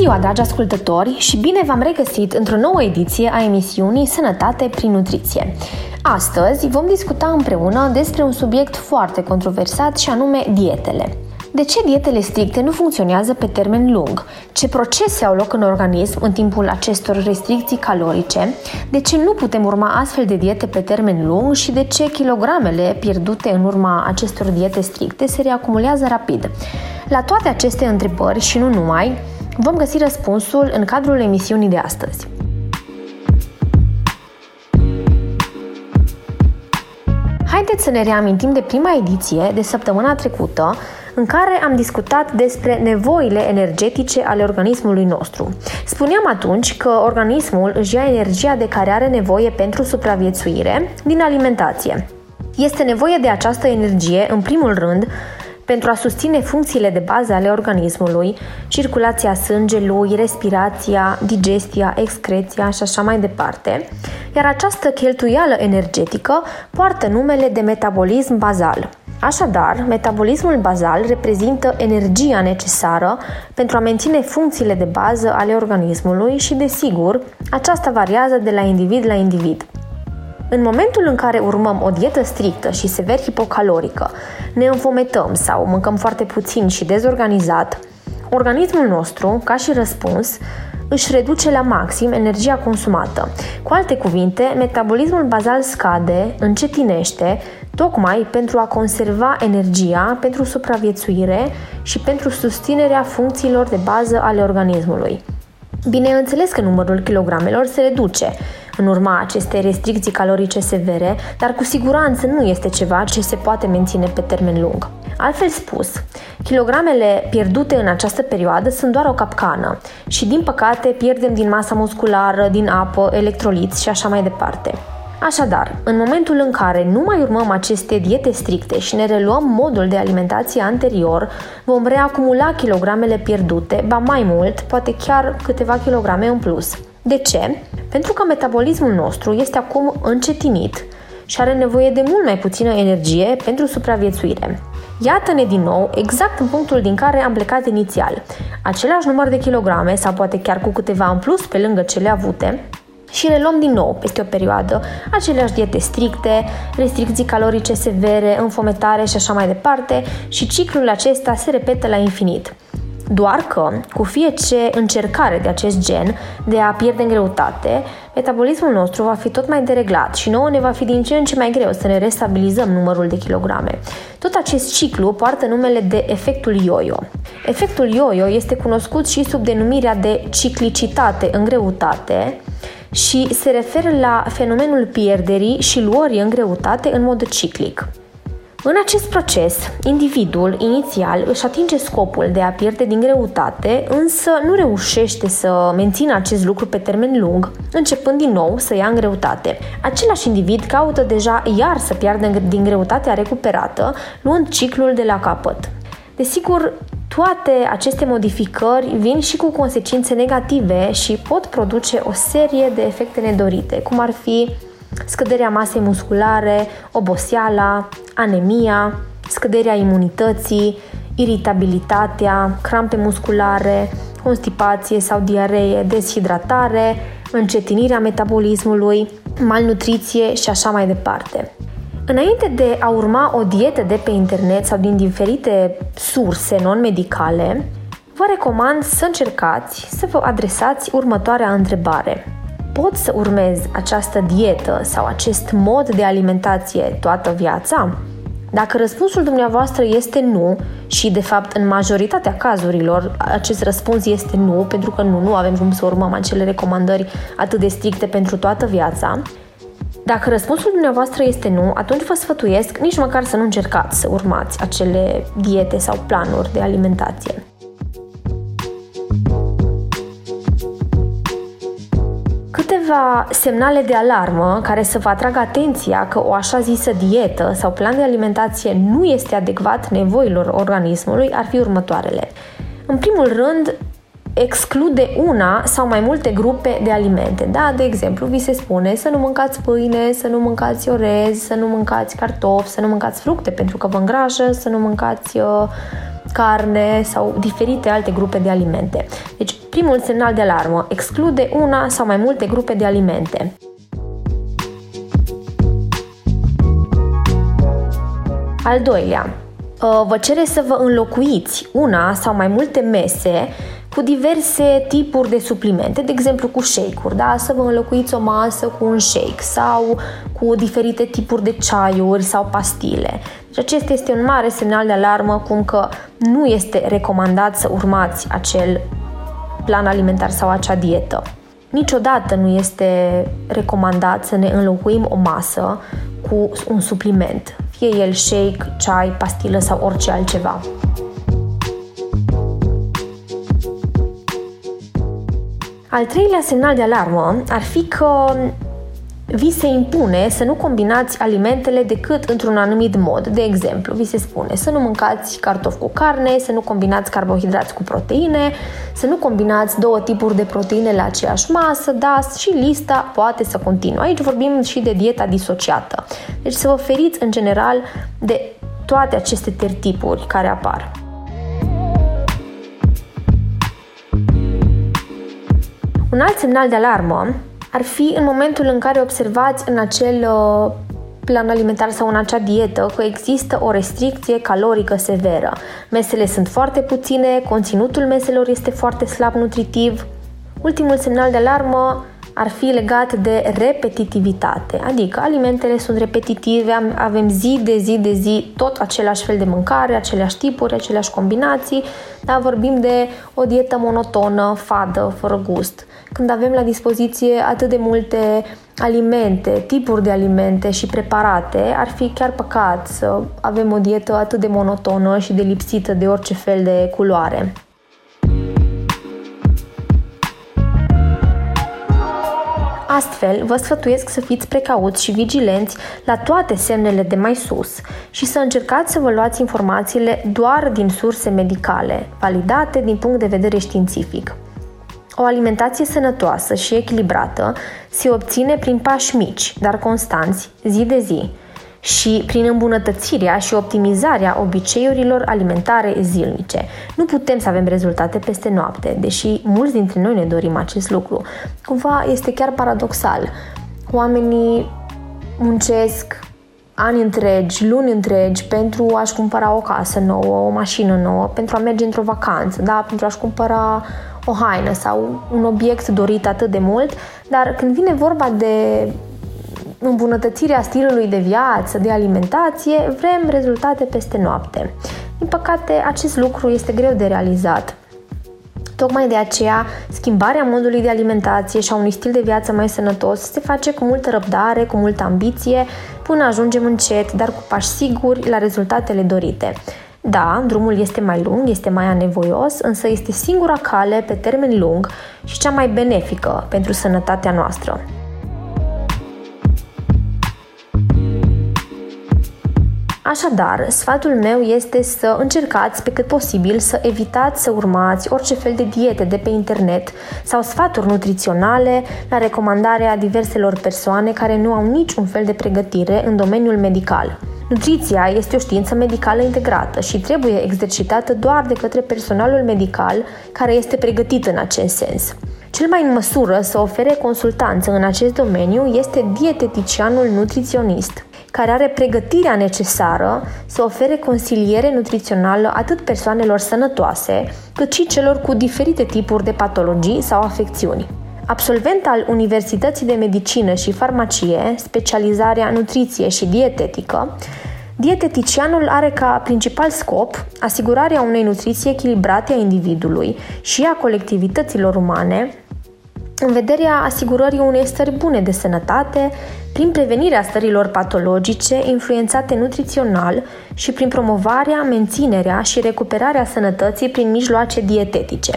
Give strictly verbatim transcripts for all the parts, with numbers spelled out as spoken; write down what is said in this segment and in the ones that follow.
ziua, dragi ascultători, și bine v-am regăsit într-o nouă ediție a emisiunii Sănătate prin Nutriție. Astăzi vom discuta împreună despre un subiect foarte controversat și anume dietele. De ce dietele stricte nu funcționează pe termen lung? Ce procese au loc în organism în timpul acestor restricții calorice? De ce nu putem urma astfel de diete pe termen lung și de ce kilogramele pierdute în urma acestor diete stricte se reacumulează rapid? La toate aceste întrebări și nu numai, vom găsi răspunsul în cadrul emisiunii de astăzi. Haideți să ne reamintim de prima ediție de săptămâna trecută, în care am discutat despre nevoile energetice ale organismului nostru. Spuneam atunci că organismul își ia energia de care are nevoie pentru supraviețuire din alimentație. Este nevoie de această energie, în primul rând, pentru a susține funcțiile de bază ale organismului, circulația sângelui, respirația, digestia, excreția și așa mai departe, iar această cheltuială energetică poartă numele de metabolism bazal. Așadar, metabolismul bazal reprezintă energia necesară pentru a menține funcțiile de bază ale organismului și, desigur, aceasta variază de la individ la individ. În momentul în care urmăm o dietă strictă și sever hipocalorică, ne înfometăm sau mâncăm foarte puțin și dezorganizat, organismul nostru, ca și răspuns, își reduce la maxim energia consumată. Cu alte cuvinte, metabolismul bazal scade, încetinește, tocmai pentru a conserva energia pentru supraviețuire și pentru susținerea funcțiilor de bază ale organismului. Bineînțeles că numărul kilogramelor se reduce în urma acestei restricții calorice severe, dar cu siguranță nu este ceva ce se poate menține pe termen lung. Altfel spus, kilogramele pierdute în această perioadă sunt doar o capcană și, din păcate, pierdem din masa musculară, din apă, electroliți și așa mai departe. Așadar, în momentul în care nu mai urmăm aceste diete stricte și ne reluăm modul de alimentație anterior, vom reacumula kilogramele pierdute, ba mai mult, poate chiar câteva kilograme în plus. De ce? Pentru că metabolismul nostru este acum încetinit și are nevoie de mult mai puțină energie pentru supraviețuire. Iată-ne din nou exact în punctul din care am plecat inițial. Același număr de kilograme sau poate chiar cu câteva în plus pe lângă cele avute, și reluăm din nou, peste o perioadă, aceleași diete stricte, restricții calorice severe, înfometare și așa mai departe, și ciclul acesta se repetă la infinit. Doar că, cu fiecare încercare de acest gen de a pierde în greutate, metabolismul nostru va fi tot mai dereglat și nouă ne va fi din ce în ce mai greu să ne restabilizăm numărul de kilograme. Tot acest ciclu poartă numele de efectul yo-yo. Efectul yo-yo este cunoscut și sub denumirea de ciclicitate în greutate și se referă la fenomenul pierderii și luării în greutate în mod ciclic. În acest proces, individul inițial își atinge scopul de a pierde din greutate, însă nu reușește să mențină acest lucru pe termen lung, începând din nou să ia în greutate. Același individ caută deja iar să piardă din greutatea recuperată, luând ciclul de la capăt. Desigur, toate aceste modificări vin și cu consecințe negative și pot produce o serie de efecte nedorite, cum ar fi scăderea masei musculare, oboseala, anemia, scăderea imunității, iritabilitatea, crampe musculare, constipație sau diaree, deshidratare, încetinirea metabolismului, malnutriție și așa mai departe. Înainte de a urma o dietă de pe internet sau din diferite surse non-medicale, vă recomand să încercați să vă adresați următoarea întrebare. Pot să urmez această dietă sau acest mod de alimentație toată viața? Dacă răspunsul dumneavoastră este nu, și de fapt în majoritatea cazurilor acest răspuns este nu, pentru că nu, nu avem cum să urmăm acele recomandări atât de stricte pentru toată viața, dacă răspunsul dumneavoastră este nu, atunci vă sfătuiesc nici măcar să nu încercați să urmați acele diete sau planuri de alimentație. Câteva semnale de alarmă care să vă atragă atenția că o așa zisă dietă sau plan de alimentație nu este adecvat nevoilor organismului ar fi următoarele. În primul rând, exclude una sau mai multe grupe de alimente. Da, de exemplu, vi se spune să nu mâncați pâine, să nu mâncați orez, să nu mâncați cartofi, să nu mâncați fructe pentru că vă îngrașă, să nu mâncați uh, carne sau diferite alte grupe de alimente. Deci, primul semnal de alarmă: exclude una sau mai multe grupe de alimente. Al doilea, vă cere să vă înlocuiți una sau mai multe mese cu diverse tipuri de suplimente, de exemplu cu shake-uri, da? Să vă înlocuiți o masă cu un shake sau cu diferite tipuri de ceaiuri sau pastile. Deci acesta este un mare semnal de alarmă, cum că nu este recomandat să urmați acel plan alimentar sau acea dietă. Niciodată nu este recomandat să ne înlocuim o masă cu un supliment, fie el shake, ceai, pastilă sau orice altceva. Al treilea semnal de alarmă ar fi că vi se impune să nu combinați alimentele decât într-un anumit mod. De exemplu, vi se spune să nu mâncați cartofi cu carne, să nu combinați carbohidrați cu proteine, să nu combinați două tipuri de proteine la aceeași masă, da, și lista poate să continue. Aici vorbim și de dieta disociată. Deci să vă feriți în general de toate aceste tertipuri care apar. Un alt semnal de alarmă ar fi în momentul în care observați în acel plan alimentar sau în acea dietă că există o restricție calorică severă. Mesele sunt foarte puține, conținutul meselor este foarte slab nutritiv. Ultimul semnal de alarmă ar fi legat de repetitivitate, adică alimentele sunt repetitive, avem zi de zi de zi tot același fel de mâncare, aceleași tipuri, aceleași combinații, dar vorbim de o dietă monotonă, fadă, fără gust. Când avem la dispoziție atât de multe alimente, tipuri de alimente și preparate, ar fi chiar păcat să avem o dietă atât de monotonă și de lipsită de orice fel de culoare. Astfel, vă sfătuiesc să fiți precauți și vigilenți la toate semnele de mai sus și să încercați să vă luați informațiile doar din surse medicale, validate din punct de vedere științific. O alimentație sănătoasă și echilibrată se obține prin pași mici, dar constanți, zi de zi, și prin îmbunătățirea și optimizarea obiceiurilor alimentare zilnice. Nu putem să avem rezultate peste noapte, deși mulți dintre noi ne dorim acest lucru. Cumva este chiar paradoxal. Oamenii muncesc ani întregi, luni întregi pentru a-și cumpăra o casă nouă, o mașină nouă, pentru a merge într-o vacanță, da? Pentru a-și cumpăra o haină sau un obiect dorit atât de mult, dar când vine vorba de îmbunătățirea stilului de viață, de alimentație, vrem rezultate peste noapte. Din păcate, acest lucru este greu de realizat. Tocmai de aceea, schimbarea modului de alimentație și a unui stil de viață mai sănătos se face cu multă răbdare, cu multă ambiție, până ajungem încet, dar cu pași siguri, la rezultatele dorite. Da, drumul este mai lung, este mai anevoios, însă este singura cale pe termen lung și cea mai benefică pentru sănătatea noastră. Așadar, sfatul meu este să încercați pe cât posibil să evitați să urmați orice fel de diete de pe internet sau sfaturi nutriționale la recomandarea diverselor persoane care nu au niciun fel de pregătire în domeniul medical. Nutriția este o știință medicală integrată și trebuie exercitată doar de către personalul medical care este pregătit în acest sens. Cel mai în măsură să ofere consultanță în acest domeniu este dieteticianul nutriționist, care are pregătirea necesară să ofere consiliere nutrițională atât persoanelor sănătoase, cât și celor cu diferite tipuri de patologii sau afecțiuni. Absolvent al Universității de Medicină și Farmacie, specializarea nutriție și dietetică, dieteticianul are ca principal scop asigurarea unei nutriții echilibrate a individului și a colectivităților umane, în vederea asigurării unei stări bune de sănătate, prin prevenirea stărilor patologice influențate nutrițional și prin promovarea, menținerea și recuperarea sănătății prin mijloace dietetice.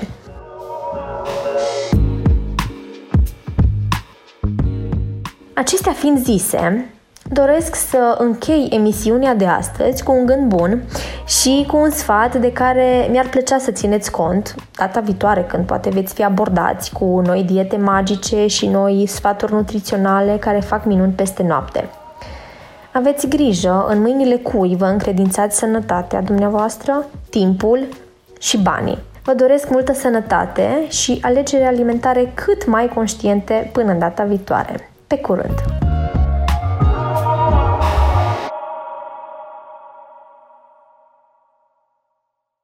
Acestea fiind zise, doresc să închei emisiunea de astăzi cu un gând bun și cu un sfat de care mi-ar plăcea să țineți cont data viitoare când poate veți fi abordați cu noi diete magice și noi sfaturi nutriționale care fac minuni peste noapte. Aveți grijă în mâinile cui vă încredințați sănătatea dumneavoastră, timpul și banii. Vă doresc multă sănătate și alegeri alimentare cât mai conștiente până în data viitoare. Pe curând!